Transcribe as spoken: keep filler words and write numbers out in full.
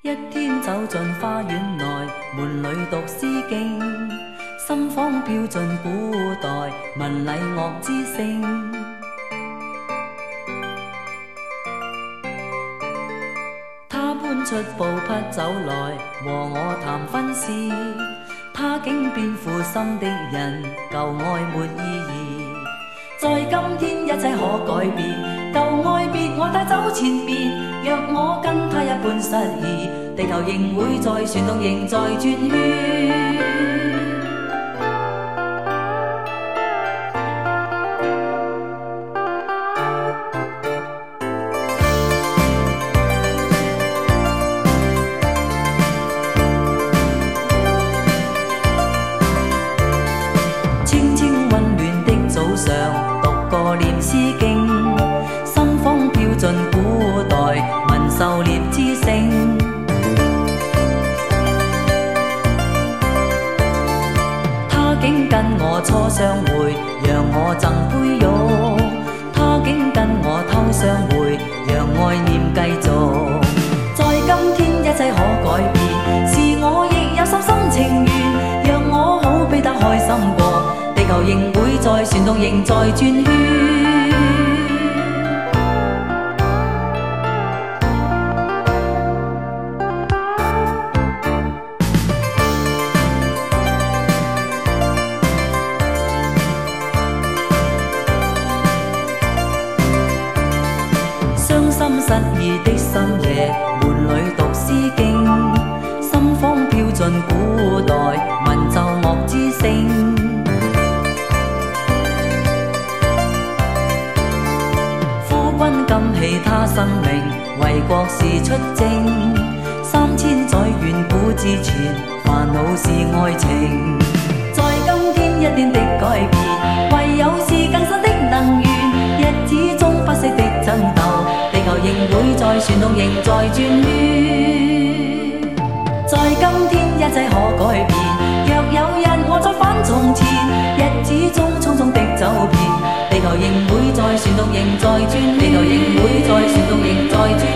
一天走進花園內，門裏讀詩經，心慌飄進古代，聞禮樂之聲。他搬出布匹走來，和我談婚事。他竟變負心的人，舊愛沒意義。在今天一切可改變，舊愛別我帶走前面。若我跟他一般失意，地球仍會在旋動，仍在轉圈。清清溫暖的早上，讀過念詩經，心慌飄進古代，聞狩獵之聲。他竟跟我初相會，讓我贈杯玉。他竟跟我偷相會，讓愛念繼續。在今天一切可改變，是我亦有心心情願，讓我好比他開心過。地球仍會在旋動，仍在轉圈。傷心失意的深夜，門裏讀詩經，心慌飄進古代，聞奏樂之聲。君甘棄他生命，為國事出征。三千載遠古之前，煩惱是愛情。在今天一點的改變，唯有是更新的能源。日子中不息的爭鬥，地球仍會在旋動，仍在轉圈。在今天一切可改變，若有日我再返從前，日子中匆匆的走遍。地球仍會在旋動，仍在轉，地球仍會在旋動，仍在轉。